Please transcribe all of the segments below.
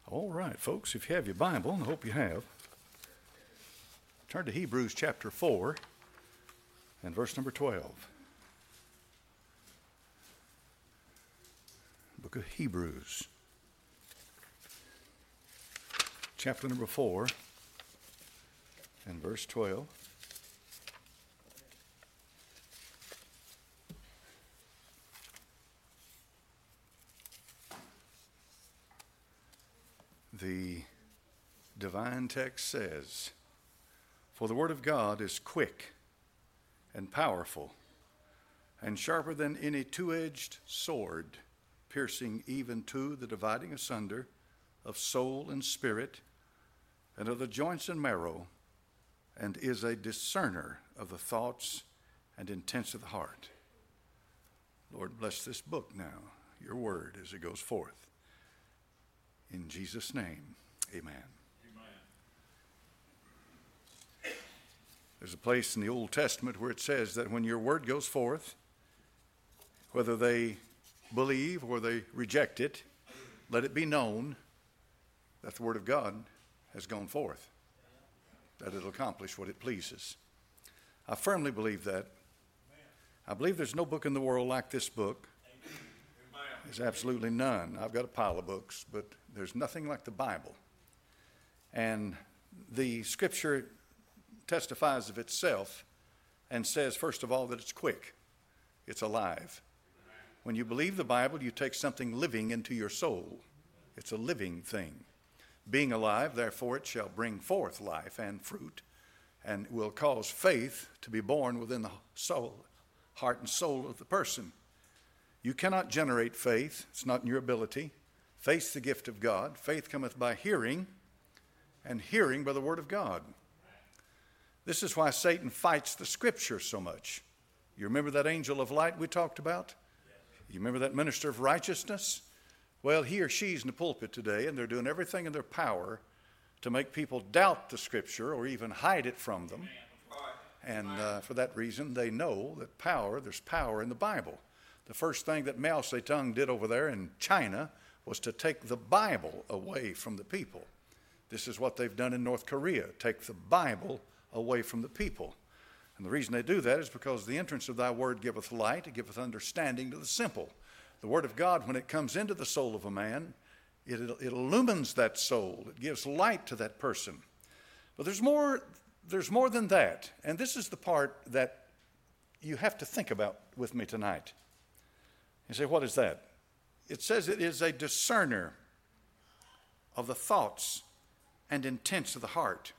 All right, folks, if you have your Bible, and I hope you have, turn to Hebrews chapter 4 and verse number 12. Book of Hebrews, chapter number 4 and verse 12. The divine text says, "For the word of God is quick and powerful and sharper than any two-edged sword, piercing even to the dividing asunder of soul and spirit and of the joints and marrow, and is a discerner of the thoughts and intents of the heart." Lord, bless this book now, your word, as it goes forth. In Jesus' name, amen. Amen. There's a place in the Old Testament where it says that when your word goes forth, whether they believe or they reject it, let it be known that the word of God has gone forth, that it'll accomplish what it pleases. I firmly believe that. I believe there's no book in the world like this book. There's absolutely none. I've got a pile of books, but there's nothing like the Bible. And the Scripture testifies of itself and says, first of all, that it's quick. It's alive. When you believe the Bible, you take something living into your soul. It's a living thing. Being alive, therefore, it shall bring forth life and fruit, and will cause faith to be born within the soul, heart and soul of the person. You cannot generate faith. It's not in your ability. Faith's the gift of God. Faith cometh by hearing, and hearing by the word of God. This is why Satan fights the Scripture so much. You remember that angel of light we talked about? You remember that minister of righteousness? Well, he or she's in the pulpit today, and they're doing everything in their power to make people doubt the Scripture or even hide it from them. And for that reason, they know that there's power in the Bible. The first thing that Mao Zedong did over there in China was to take the Bible away from the people. This is what they've done in North Korea, take the Bible away from the people. And the reason they do that is because the entrance of thy word giveth light, it giveth understanding to the simple. The word of God, when it comes into the soul of a man, it illumines that soul. It gives light to that person. But there's more than that. And this is the part that you have to think about with me tonight. You say, what is that? It says it is a discerner of the thoughts and intents of the heart.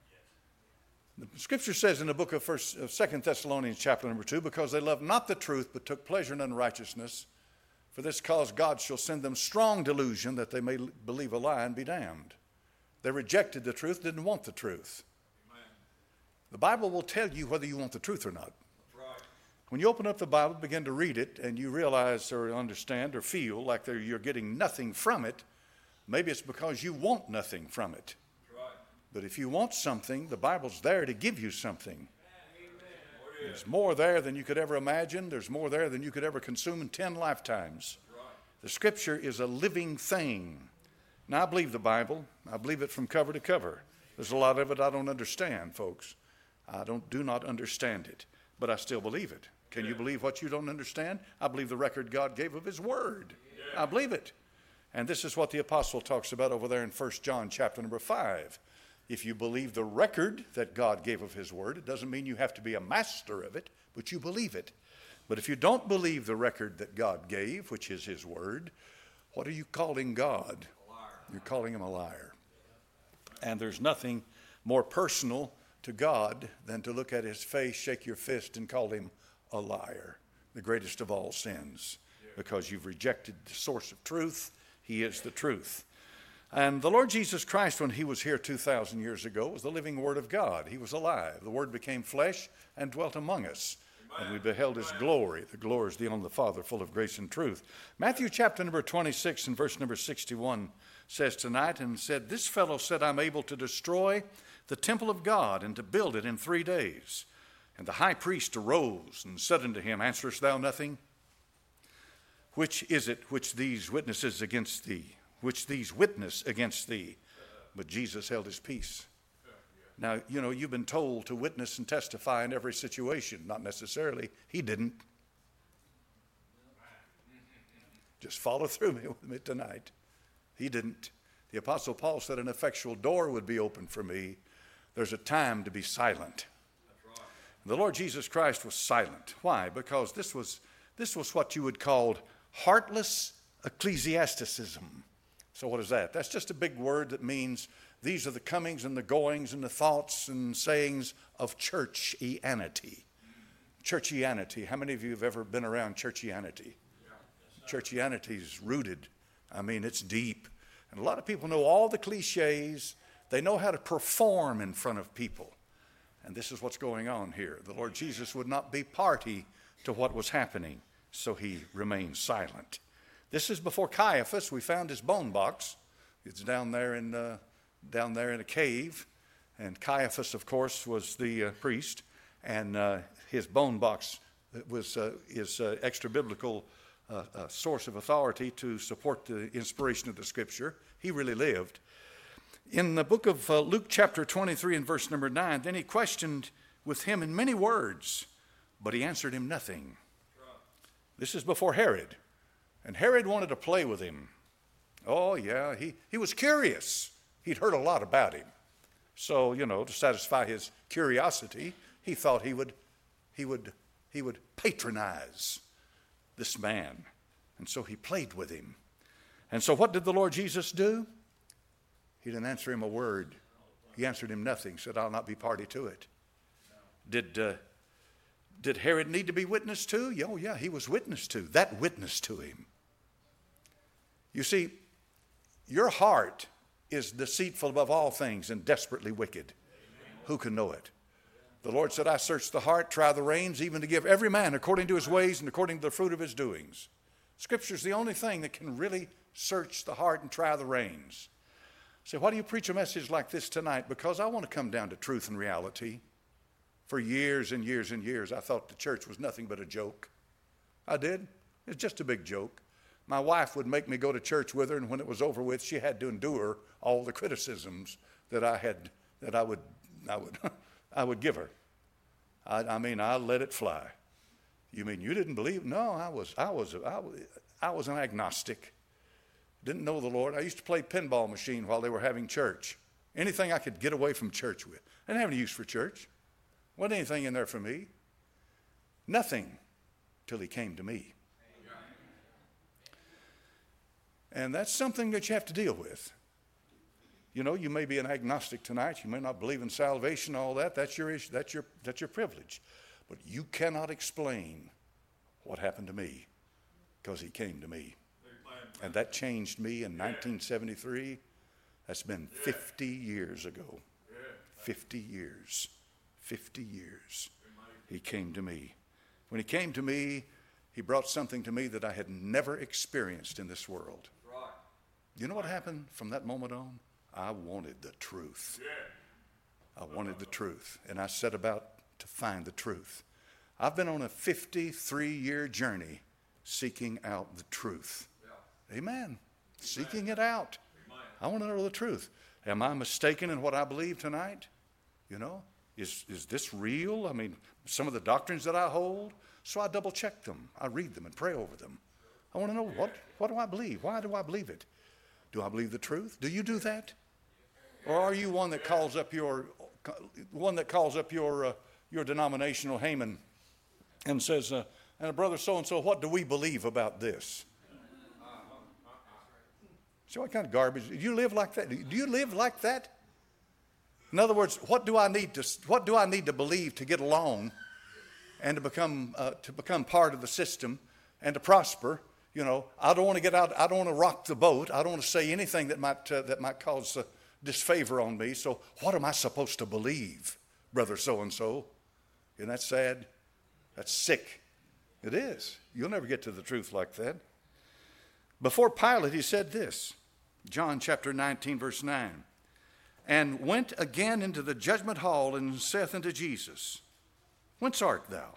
The Scripture says in the book of 2 Thessalonians chapter number 2, because they loved not the truth, but took pleasure in unrighteousness, for this cause God shall send them strong delusion, that they may believe a lie and be damned. They rejected the truth, didn't want the truth. Amen. The Bible will tell you whether you want the truth or not. When you open up the Bible, begin to read it, and you realize or understand or feel like you're getting nothing from it, maybe it's because you want nothing from it. Right. But if you want something, the Bible's there to give you something. Amen. There's more there than you could ever imagine. There's more there than you could ever consume in 10 lifetimes. Right. The Scripture is a living thing. Now, I believe the Bible. I believe it from cover to cover. There's a lot of it I don't understand, folks. I do not understand it, but I still believe it. Can you believe what you don't understand? I believe the record God gave of his word. I believe it. And this is what the apostle talks about over there in 1 John chapter number 5. If you believe the record that God gave of his word, it doesn't mean you have to be a master of it, but you believe it. But if you don't believe the record that God gave, which is his word, what are you calling God? You're calling him a liar. And there's nothing more personal to God than to look at his face, shake your fist, and call him a liar, the greatest of all sins, because you've rejected the source of truth. He is the truth. And the Lord Jesus Christ, when he was here 2,000 years ago, was the living word of God. He was alive. The word became flesh and dwelt among us. Amen. And we beheld his glory. The glory is the only Father, full of grace and truth. Matthew chapter number 26 and verse number 61 says tonight, and said, "This fellow said, I'm able to destroy the temple of God and to build it in 3 days. And the high priest arose and said unto him, Answerest thou nothing? Which is it which these witnesses against thee? which these witness against thee. But Jesus held his peace. Now, you've been told to witness and testify in every situation. Not necessarily. He didn't. Just follow through with me tonight. He didn't. The Apostle Paul said an effectual door would be open for me. There's a time to be silent. That's right. The Lord Jesus Christ was silent. Why? Because this was what you would call heartless ecclesiasticism. So what is that? That's just a big word that means these are the comings and the goings and the thoughts and sayings of churchianity. Churchianity. How many of you have ever been around churchianity? Churchianity is rooted. It's deep. And a lot of people know all the cliches. They know how to perform in front of people. And this is what's going on here. The Lord Jesus would not be party to what was happening, so he remained silent. This is before Caiaphas. We found his bone box. It's down there in a cave. And Caiaphas, of course, was the priest. And his bone box was his extra-biblical source of authority to support the inspiration of the Scripture. He really lived. In the book of Luke chapter 23 and verse number 9, then he questioned with him in many words, but he answered him nothing. This is before Herod. And Herod wanted to play with him. Oh, yeah, he was curious. He'd heard a lot about him. So, to satisfy his curiosity, he thought he would patronize this man. And so he played with him. And so what did the Lord Jesus do? He didn't answer him a word. He answered him nothing, said, I'll not be party to it. Did Herod need to be witnessed to? Oh, yeah, he was witnessed to. That witnessed to him. You see, your heart is deceitful above all things and desperately wicked. Who can know it? The Lord said, I search the heart, try the reins, even to give every man according to his ways and according to the fruit of his doings. Scripture is the only thing that can really search the heart and try the reins. So why do you preach a message like this tonight? Because I want to come down to truth and reality. For years and years and years, I thought the church was nothing but a joke. I did. It's just a big joke. My wife would make me go to church with her, and when it was over with, she had to endure all the criticisms that I would give her. I let it fly. You mean you didn't believe? No, I was an agnostic. Didn't know the Lord. I used to play pinball machine while they were having church. Anything I could get away from church with. I didn't have any use for church. Wasn't anything in there for me. Nothing till he came to me. And that's something that you have to deal with. You may be an agnostic tonight. You may not believe in salvation, all that. That's your issue. That's your privilege. But you cannot explain what happened to me because he came to me. And that changed me in 1973. That's been 50 years ago. 50 years. 50 years. He came to me. When he came to me, he brought something to me that I had never experienced in this world. You know what happened from that moment on? I wanted the truth. I wanted the truth. And I set about to find the truth. I've been on a 53-year journey seeking out the truth. Amen. Seeking it out. I want to know the truth. Am I mistaken in what I believe tonight? Is this real? Some of the doctrines that I hold. So I double check them. I read them and pray over them. I want to know what do I believe? Why do I believe it? Do I believe the truth? Do you do that? Or are you one that calls up your denominational Haman and says, and brother so-and-so, what do we believe about this? See what kind of garbage? Do you live like that? Do you live like that? In other words, what do I need to believe to get along and to become part of the system and to prosper? I don't want to get out. I don't want to rock the boat. I don't want to say anything that might cause disfavor on me. So what am I supposed to believe, brother so-and-so? Isn't that sad? That's sick. It is. You'll never get to the truth like that. Before Pilate, he said this, John chapter 19, verse 9, and went again into the judgment hall and saith unto Jesus, whence art thou?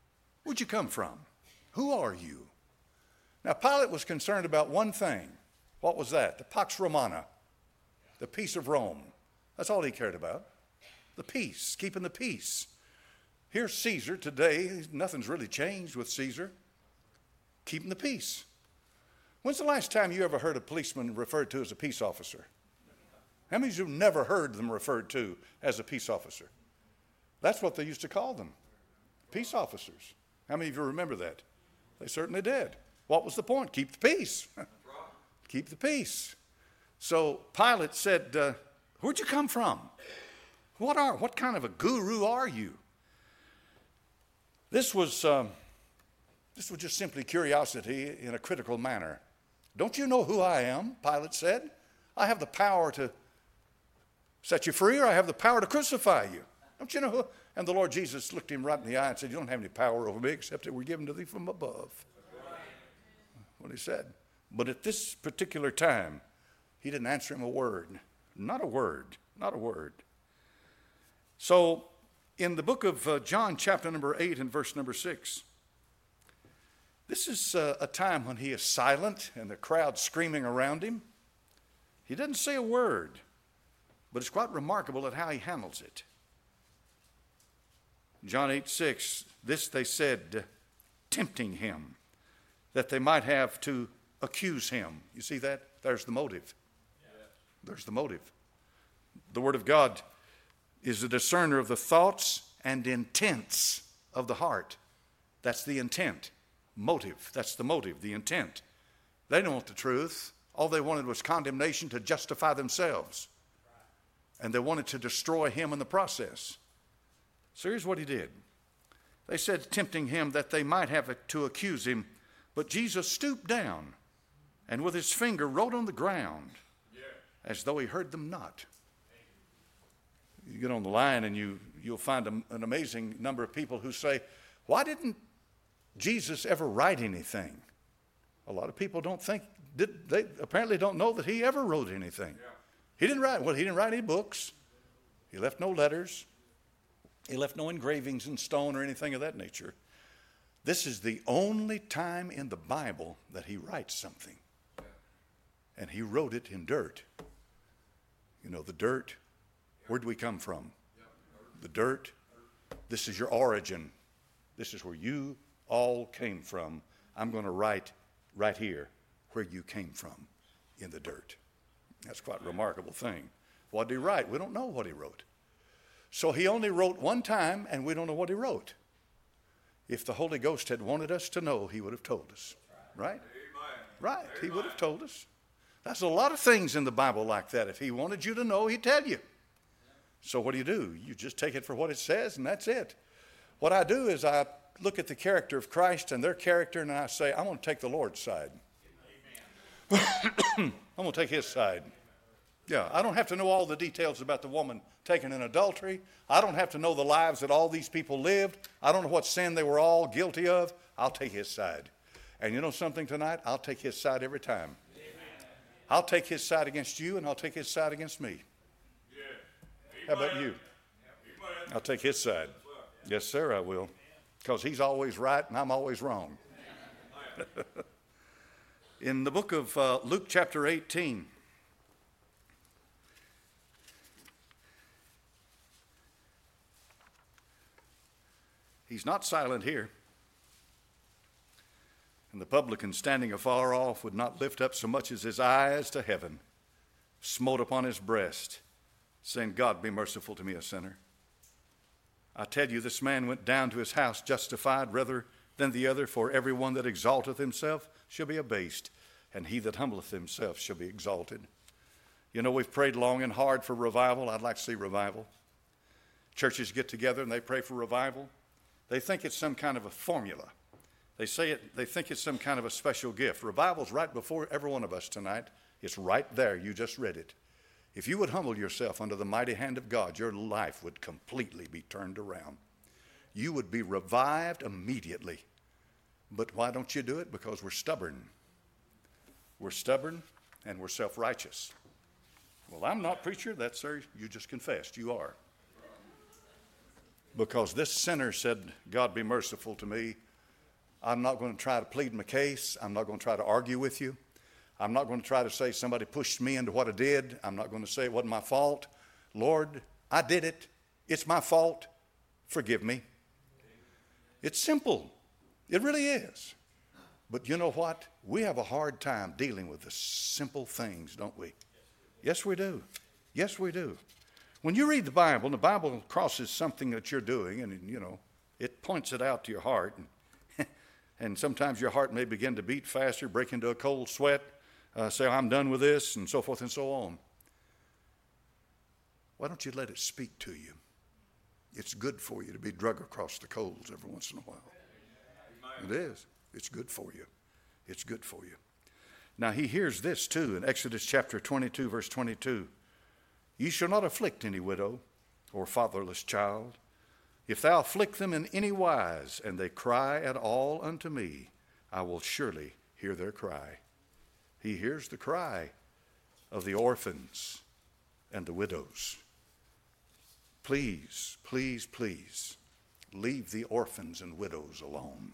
Where'd you come from? Who are you? Now, Pilate was concerned about one thing. What was that? The Pax Romana, the peace of Rome. That's all he cared about. The peace, keeping the peace. Here's Caesar today. Nothing's really changed with Caesar. Keeping the peace. When's the last time you ever heard a policeman referred to as a peace officer? How many of you have never heard them referred to as a peace officer? That's what they used to call them, peace officers. How many of you remember that? They certainly did. What was the point? Keep the peace. Keep the peace. So Pilate said, where'd you come from? What kind of a guru are you? This was just simply curiosity in a critical manner. Don't you know who I am? Pilate said. I have the power to set you free, or I have the power to crucify you. Don't you know who? And the Lord Jesus looked him right in the eye and said, you don't have any power over me except it were given to thee from above. What he said. But at this particular time, he didn't answer him a word. Not a word. Not a word. So in the book of John, chapter number 8 and verse number 6, this is a time when he is silent and the crowd screaming around him. He doesn't say a word, but it's quite remarkable at how he handles it. John 8:6, this they said, tempting him, that they might have to accuse him. You see that? There's the motive. There's the motive. The Word of God is a discerner of the thoughts and intents of the heart. That's the intent. Motive. That's the motive, the intent. They don't want the truth. All they wanted was condemnation to justify themselves. And they wanted to destroy him in the process. So here's what he did. They said, tempting him that they might have to accuse him. But Jesus stooped down and with his finger wrote on the ground as though he heard them not. You get on the line and you'll find an amazing number of people who say, why didn't Jesus ever write anything? A lot of people they apparently don't know that he ever wrote anything. He didn't write any books. He left no letters. He left no engravings in stone or anything of that nature. This is the only time in the Bible that he writes something. And he wrote it in dirt. You know, the dirt, where do we come from? The dirt, this is your origin. This is where you all came from. I'm going to write right here where you came from, in the dirt. That's quite a remarkable thing. What did he write? We don't know what he wrote. So he only wrote one time, and we don't know what he wrote. If the Holy Ghost had wanted us to know, he would have told us. Right? Right. He would have told us. There's a lot of things in the Bible like that. If he wanted you to know, he'd tell you. So what do? You just take it for what it says, and that's it. What I do is I look at the character of Christ and their character, and I say, I'm going to take the Lord's side. I'm going to take his side. Yeah, I don't have to know all the details about the woman taken in adultery. I don't have to know the lives that all these people lived. I don't know what sin they were all guilty of. I'll take his side. And you know something tonight? I'll take his side every time. I'll take his side against you, and I'll take his side against me. How about you? I'll take his side. Yes, sir, I will. Because he's always right, and I'm always wrong. In the book of Luke chapter 18, he's not silent here. And the publican standing afar off would not lift up so much as his eyes to heaven, smote upon his breast, saying, God, be merciful to me, a sinner. I tell you, this man went down to his house justified rather than the other, for everyone that exalteth himself shall be abased, and he that humbleth himself shall be exalted. You know, we've prayed long and hard for revival. I'd like to see revival. Churches get together and they pray for revival. They think it's some kind of a formula. They think it's some kind of a special gift. Revival's right before every one of us tonight. It's right there. You just read it. If you would humble yourself under the mighty hand of God, your life would completely be turned around. You would be revived immediately. But why don't you do it? Because we're stubborn. We're stubborn and we're self-righteous. Well, I'm not preacher. That's, sir, you just confessed. You are. Because this sinner said, God, be merciful to me. I'm not going to try to plead my case. I'm not going to try to argue with you. I'm not going to try to say somebody pushed me into what I did. I'm not going to say it wasn't my fault. Lord, I did it. It's my fault. Forgive me. It's simple. It really is. But you know what? We have a hard time dealing with the simple things, don't we? Yes, we do. Yes, we do. When you read the Bible, and the Bible crosses something that you're doing, and, you know, it points it out to your heart. And sometimes your heart may begin to beat faster, break into a cold sweat, say, I'm done with this, and so forth and so on. Why don't you let it speak to you? It's good for you to be drug across the coals every once in a while. It is. It's good for you. It's good for you. Now he hears this too in Exodus chapter 22, verse 22. Ye shall not afflict any widow or fatherless child. If thou afflict them in any wise, and they cry at all unto me, I will surely hear their cry. He hears the cry of the orphans and the widows. Please, please, please, leave the orphans and widows alone.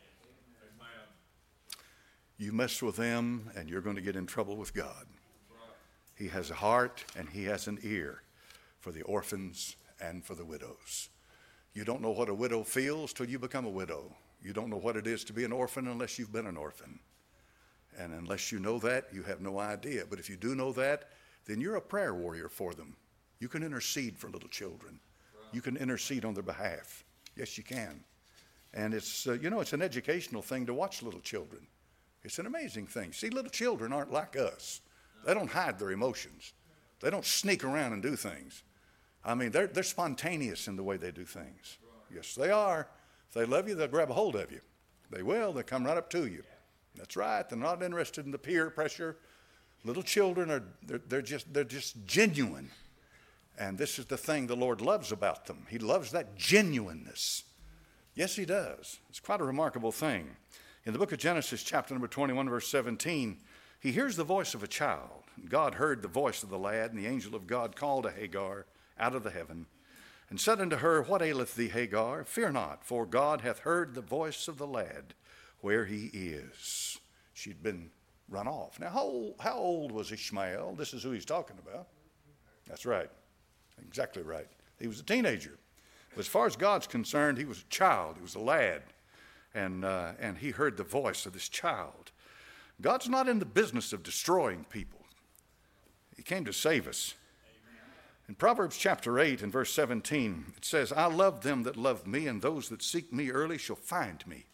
You mess with them, and you're going to get in trouble with God. He has a heart, and he has an ear for the orphans and for the widows. You don't know what a widow feels till you become a widow. You don't know what it is to be an orphan unless you've been an orphan. And unless you know that, you have no idea. But if you do know that, then you're a prayer warrior for them. You can intercede for little children. You can intercede on their behalf. Yes, you can. And it's, it's an educational thing to watch little children. It's an amazing thing. See, little children aren't like us. They don't hide their emotions. They don't sneak around and do things. I mean, they're spontaneous in the way they do things. Yes, they are. If they love you, they'll grab a hold of you. They will. They'll come right up to you. That's right. They're not interested in the peer pressure. Little children they're just genuine. And this is the thing the Lord loves about them. He loves that genuineness. Yes, he does. It's quite a remarkable thing. In the book of Genesis, chapter number 21, verse 17, he hears the voice of a child. God heard the voice of the lad, and the angel of God called to Hagar out of the heaven, and said unto her, What aileth thee, Hagar? Fear not, for God hath heard the voice of the lad where he is. She'd been run off. Now, how old was Ishmael? This is who he's talking about. That's right. Exactly right. He was a teenager. But as far as God's concerned, he was a child. He was a lad. And he heard the voice of this child. God's not in the business of destroying people. He came to save us. In Proverbs chapter 8 and verse 17, it says, I love them that love me, and those that seek me early shall find me.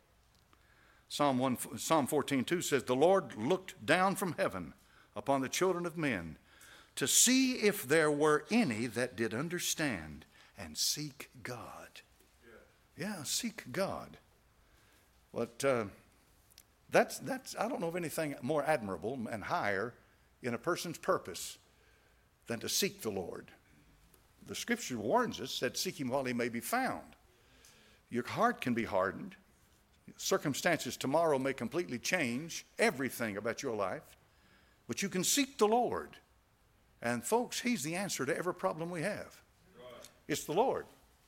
Psalm 14:2 says, The Lord looked down from heaven upon the children of men to see if there were any that did understand and seek God. Yeah, seek God. But that's I don't know of anything more admirable and higher in a person's purpose than to seek the Lord. The scripture warns us that seek him while he may be found. Your heart can be hardened. Circumstances tomorrow may completely change everything about your life. But you can seek the Lord. And folks, he's the answer to every problem we have. It's the Lord.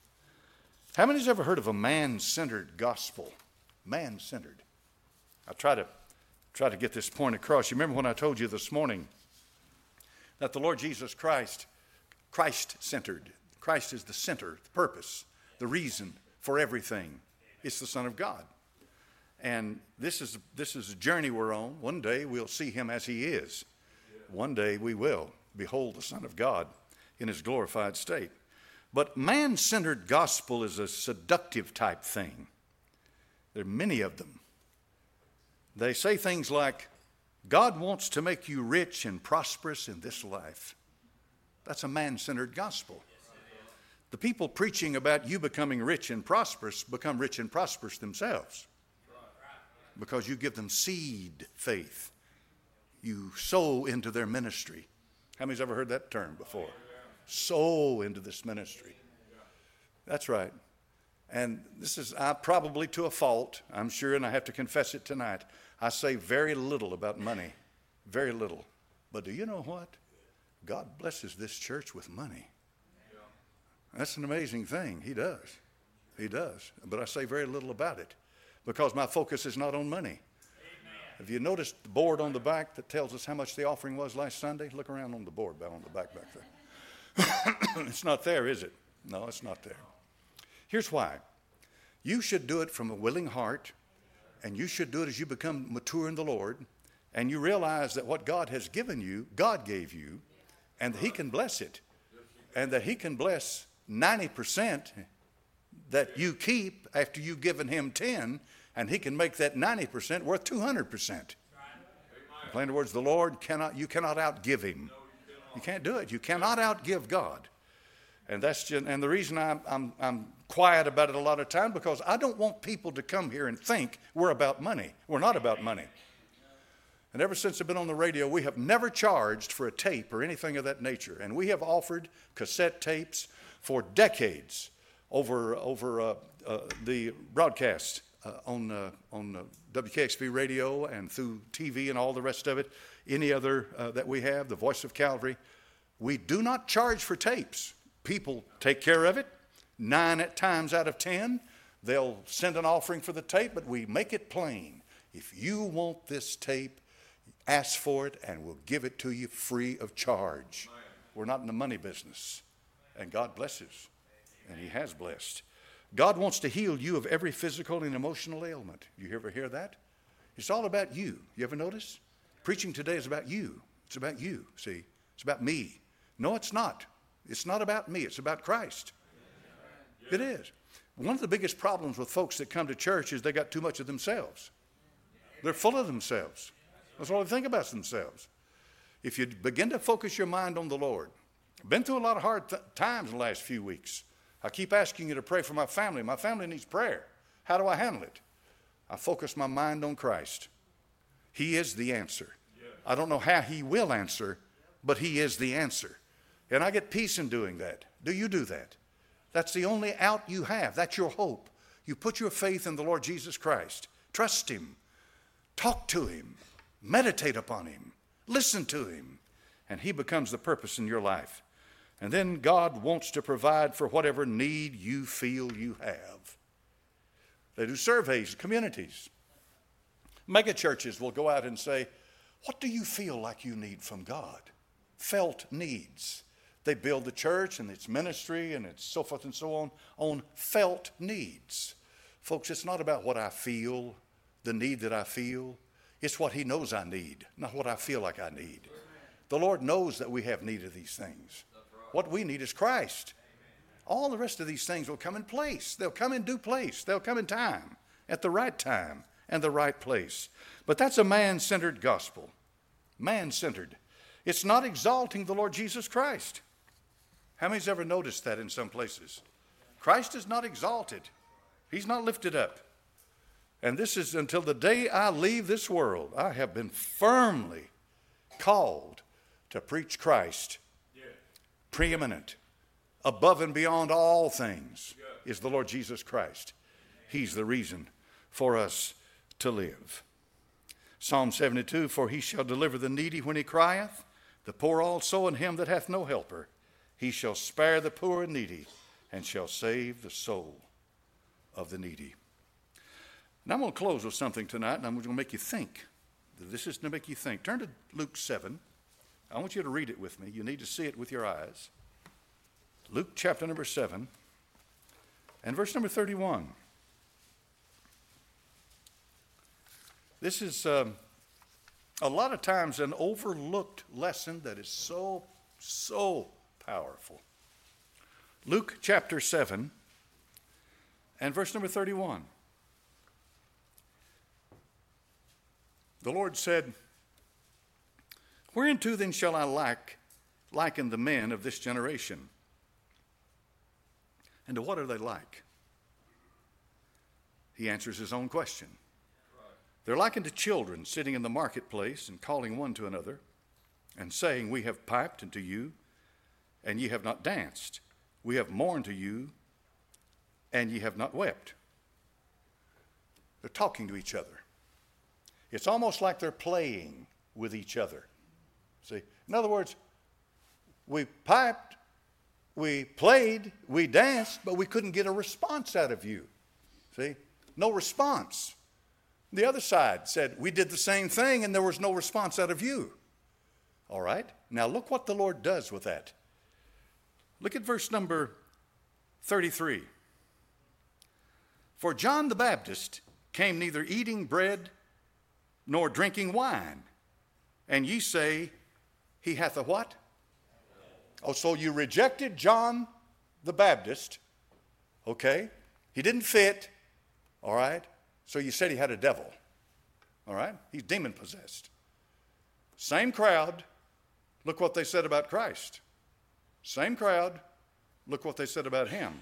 How many's ever heard of a man-centered gospel? Man-centered. I try to get this point across. You remember when I told you this morning that the Lord Jesus Christ-centered. Christ is the center, the purpose, the reason for everything. It's the Son of God. And this is a journey we're on. One day we'll see him as he is. One day we will behold the Son of God in his glorified state. But man-centered gospel is a seductive type thing. There are many of them. They say things like, God wants to make you rich and prosperous in this life. That's a man-centered gospel. The people preaching about you becoming rich and prosperous become rich and prosperous themselves because you give them seed faith. You sow into their ministry. How many's ever heard that term before? Sow into this ministry. That's right. And this is probably to a fault, I'm sure, and I have to confess it tonight. I say very little about money, very little. But do you know what? God blesses this church with money. That's an amazing thing. He does. He does. But I say very little about it because my focus is not on money. Have you noticed the board on the back that tells us how much the offering was last Sunday? Look around on the board on the back there. It's not there, is it? No, it's not there. Here's why. You should do it from a willing heart, and you should do it as you become mature in the Lord, and you realize that what God has given you, God gave you, and that He can bless it, and that He can bless 90% that you keep after you've given Him 10, and He can make that 90% worth 200%. In plain words, the Lord you cannot outgive Him. You can't do it. You cannot outgive God. And the reason I'm quiet about it a lot of time, because I don't want people to come here and think we're about money. We're not about money. And ever since I've been on the radio, we have never charged for a tape or anything of that nature. And we have offered cassette tapes for decades over the broadcast on WKXP radio and through TV and all the rest of it, any other that we have, the Voice of Calvary. We do not charge for tapes. People take care of it. 9 times out of 10, they'll send an offering for the tape, but we make it plain. If you want this tape, ask for it, and we'll give it to you free of charge. We're not in the money business. And God blesses, and He has blessed. God wants to heal you of every physical and emotional ailment. You ever hear that? It's all about you. You ever notice? Preaching today is about you. It's about you, see? It's about me. No, it's not. It's not about me. It's about Christ. It is. One of the biggest problems with folks that come to church is they got too much of themselves. They're full of themselves. That's all they think about themselves. If you begin to focus your mind on the Lord, I've been through a lot of hard times in the last few weeks. I keep asking you to pray for my family. My family needs prayer. How do I handle it? I focus my mind on Christ. He is the answer. I don't know how He will answer, but He is the answer. And I get peace in doing that. Do you do that? That's the only out you have. That's your hope. You put your faith in the Lord Jesus Christ. Trust Him. Talk to Him. Meditate upon Him. Listen to Him. And He becomes the purpose in your life. And then God wants to provide for whatever need you feel you have. They do surveys, communities. Mega churches will go out and say, what do you feel like you need from God? Felt needs. They build the church and its ministry and its so forth and so on felt needs. Folks, it's not about what I feel, the need that I feel. It's what He knows I need, not what I feel like I need. The Lord knows that we have need of these things. What we need is Christ. All the rest of these things will come in place. They'll come in due place. They'll come in time, at the right time and the right place. But that's a man-centered gospel. Man-centered. It's not exalting the Lord Jesus Christ. How many's ever noticed that in some places? Christ is not exalted. He's not lifted up. And this is until the day I leave this world, I have been firmly called to preach Christ. Preeminent, above and beyond all things, is the Lord Jesus Christ. He's the reason for us to live. Psalm 72, for He shall deliver the needy when he crieth, the poor also, and him that hath no helper. He shall spare the poor and needy, and shall save the soul of the needy. Now I'm going to close with something tonight, and I'm going to make you think. This is to make you think. Turn to Luke 7. I want you to read it with me. You need to see it with your eyes. Luke chapter number 7 and verse number 31. This is a lot of times an overlooked lesson that is so powerful. Luke chapter 7 and verse number 31. The Lord said, whereunto then shall I liken the men of this generation? And to what are they like? He answers his own question. They're likened to children sitting in the marketplace and calling one to another and saying, we have piped unto you, and ye have not danced. We have mourned to you, and ye have not wept. They're talking to each other. It's almost like they're playing with each other. See, in other words, we piped, we played, we danced, but we couldn't get a response out of you. See, no response. The other side said, we did the same thing and there was no response out of you. All right. Now look what the Lord does with that. Look at verse number 33. For John the Baptist came neither eating bread nor drinking wine, and ye say, he hath a what? Oh, so you rejected John the Baptist, okay? He didn't fit, all right? So you said he had a devil, all right? He's demon-possessed. Same crowd, look what they said about Christ. Same crowd, look what they said about him.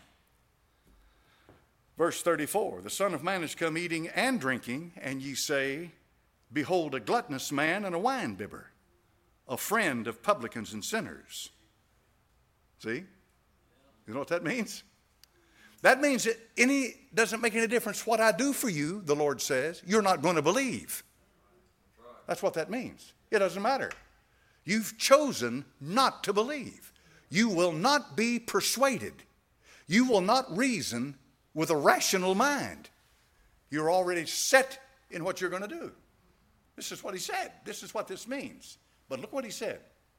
Verse 34, the Son of Man is come eating and drinking, and ye say, behold, a gluttonous man and a wine-bibber, a friend of publicans and sinners. See? You know what that means? That means that doesn't make any difference what I do for you, the Lord says. You're not going to believe. That's what that means. It doesn't matter. You've chosen not to believe. You will not be persuaded. You will not reason with a rational mind. You're already set in what you're going to do. This is what he said. This is what this means. But look what he said.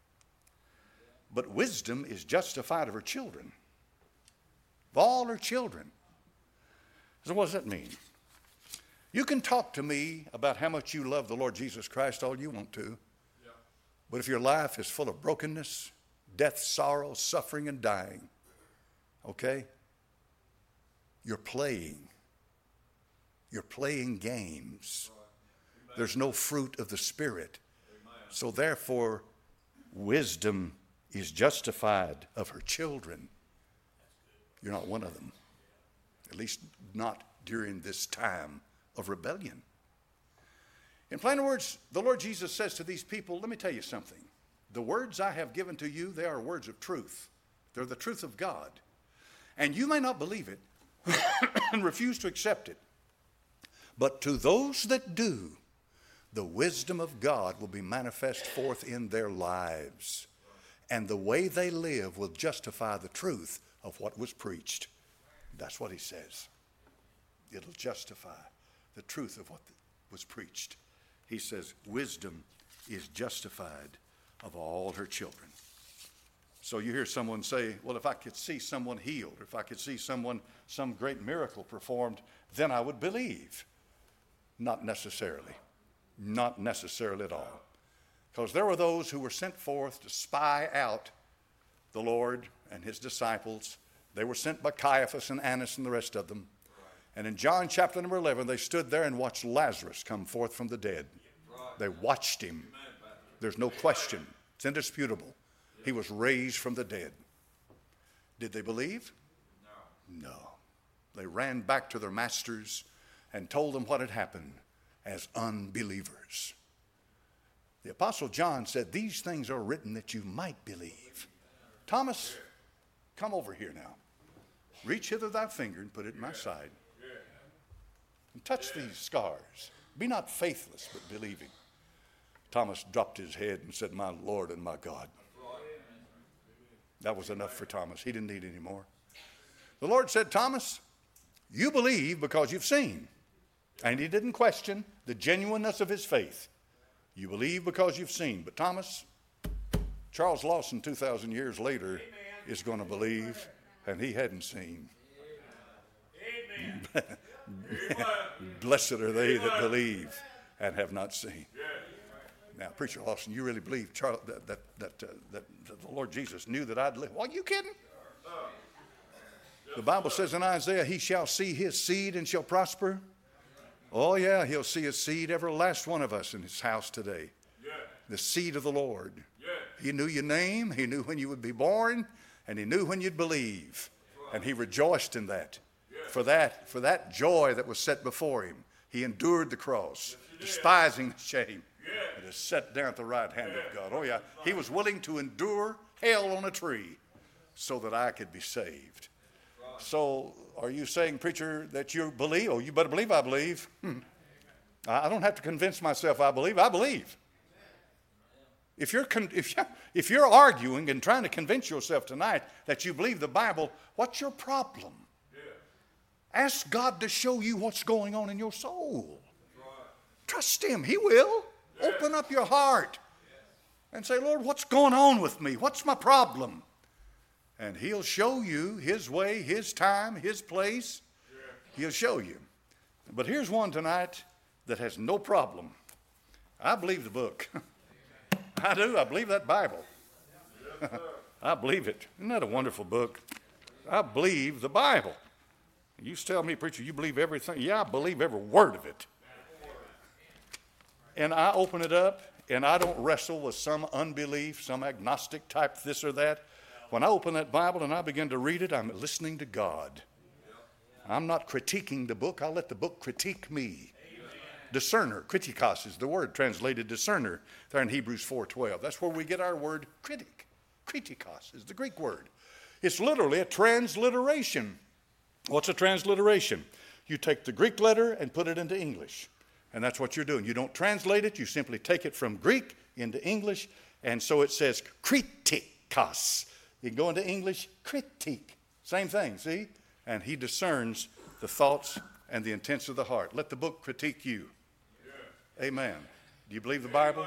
But wisdom is justified of her children. Of all her children. So what does that mean? You can talk to me about how much you love the Lord Jesus Christ all you want to. Yeah. But if your life is full of brokenness, death, sorrow, suffering, and dying, okay? You're playing. You're playing games. Right. There's no fruit of the Spirit. Amen. So therefore, wisdom is justified of her children. You're not one of them. At least not during this time of rebellion. In plain words, the Lord Jesus says to these people, let me tell you something. The words I have given to you, they are words of truth. They're the truth of God. And you may not believe it and refuse to accept it. But to those that do, the wisdom of God will be manifest forth in their lives. And the way they live will justify the truth of what was preached. That's what he says. It'll justify the truth of what was preached. He says, wisdom is justified of all her children. So you hear someone say, well, if I could see someone healed, or if I could see some great miracle performed, then I would believe. Not necessarily. Not necessarily at all. Because there were those who were sent forth to spy out the Lord and his disciples. They were sent by Caiaphas and Annas and the rest of them. And in John chapter number 11, they stood there and watched Lazarus come forth from the dead. They watched him. There's no question. It's indisputable. He was raised from the dead. Did they believe? No. They ran back to their masters and told them what had happened as unbelievers. The Apostle John said, these things are written that you might believe. Thomas, come over here now. Reach hither thy finger and put it in my side. And touch these scars. Be not faithless, but believing. Thomas dropped his head and said, my Lord and my God. That was enough for Thomas. He didn't need any more. The Lord said, Thomas, you believe because you've seen. And he didn't question the genuineness of his faith. You believe because you've seen. But Thomas, Charles Lawson 2,000 years later is going to believe, and he hadn't seen. Amen. Blessed are they that believe and have not seen. Now, Preacher Lawson, you really believe that the Lord Jesus knew that I'd live? Well, are you kidding? The Bible says in Isaiah, he shall see his seed and shall prosper. Oh, yeah, he'll see his seed, every last one of us in his house today. Yeah. The seed of the Lord. Yeah. He knew your name. He knew when you would be born. And he knew when you'd believe. Right. And he rejoiced in that. Yeah. For that joy that was set before him, he endured the cross, despising the shame. Yeah. And is set down at the right hand of God. Oh, yeah. He was willing to endure hell on a tree so that I could be saved. So are you saying, preacher, that you believe? Oh, you better believe I believe. I don't have to convince myself I believe. I believe. If you're arguing and trying to convince yourself tonight that you believe the Bible, what's your problem? Ask God to show you what's going on in your soul. Trust Him. He will. Open up your heart and say, Lord, what's going on with me? What's my problem? And He'll show you His way, His time, His place. He'll show you. But here's one tonight that has no problem. I believe the book. I do. I believe that Bible. I believe it. Isn't that a wonderful book? I believe the Bible. You tell me, preacher, you believe everything? Yeah, I believe every word of it. And I open it up, and I don't wrestle with some unbelief, some agnostic type this or that. When I open that Bible and I begin to read it, I'm listening to God. I'm not critiquing the book. I'll let the book critique me. Discerner, kritikos is the word translated discerner there in Hebrews 4:12. That's where we get our word critic. Kritikos is the Greek word. It's literally a transliteration. What's a transliteration? You take the Greek letter and put it into English. And that's what you're doing. You don't translate it. You simply take it from Greek into English. And so it says kritikos. You can go into English, critique. Same thing, see? And He discerns the thoughts and the intents of the heart. Let the book critique you. Yeah. Amen. Do you believe the Bible?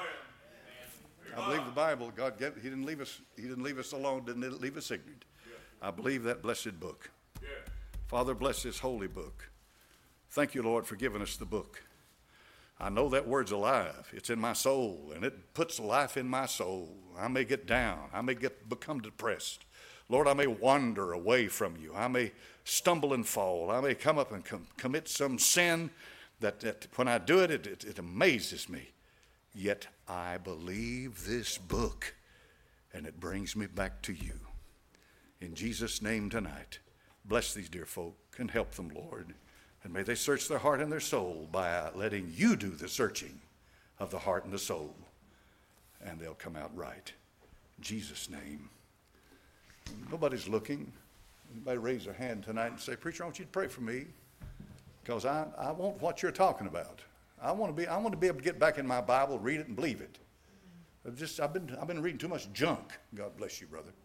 I believe the Bible. God gave, He didn't leave us alone, didn't leave us ignorant. I believe that blessed book. Yeah. Father, bless this holy book. Thank you, Lord, for giving us the book. I know that word's alive. It's in my soul, and it puts life in my soul. I may get down. I may become depressed. Lord, I may wander away from you. I may stumble and fall. I may come up and commit some sin that when I do it, it amazes me. Yet I believe this book, and it brings me back to you. In Jesus' name tonight, bless these dear folk and help them, Lord. And may they search their heart and their soul by letting you do the searching of the heart and the soul. And they'll come out right. In Jesus' name. Nobody's looking. Anybody raise their hand tonight and say, Preacher, I want you to pray for me. Because I want what you're talking about. I want to be able to get back in my Bible, read it, and believe it. I've been reading too much junk. God bless you, brother.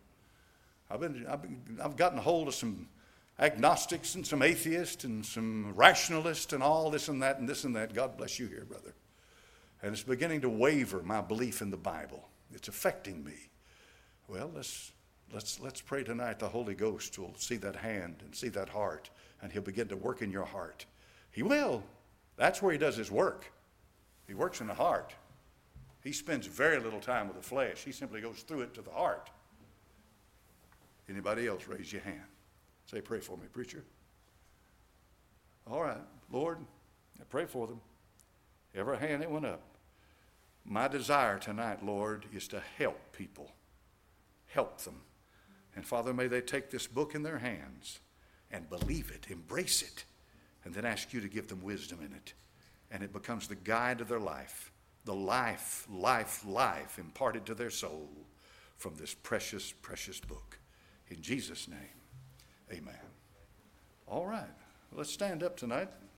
I've gotten a hold of some agnostics and some atheists and some rationalists and all this and that and this and that. God bless you here, brother. And it's beginning to waver, my belief in the Bible. It's affecting me. Well, let's pray tonight the Holy Ghost will see that hand and see that heart, and He'll begin to work in your heart. He will. That's where He does His work. He works in the heart. He spends very little time with the flesh. He simply goes through it to the heart. Anybody else, raise your hand. Say, pray for me, preacher. All right, Lord, I pray for them. Every hand that went up. My desire tonight, Lord, is to help people. Help them. And Father, may they take this book in their hands and believe it, embrace it, and then ask you to give them wisdom in it. And it becomes the guide of their life, the life imparted to their soul from this precious, precious book. In Jesus' name, amen. All right, let's stand up tonight.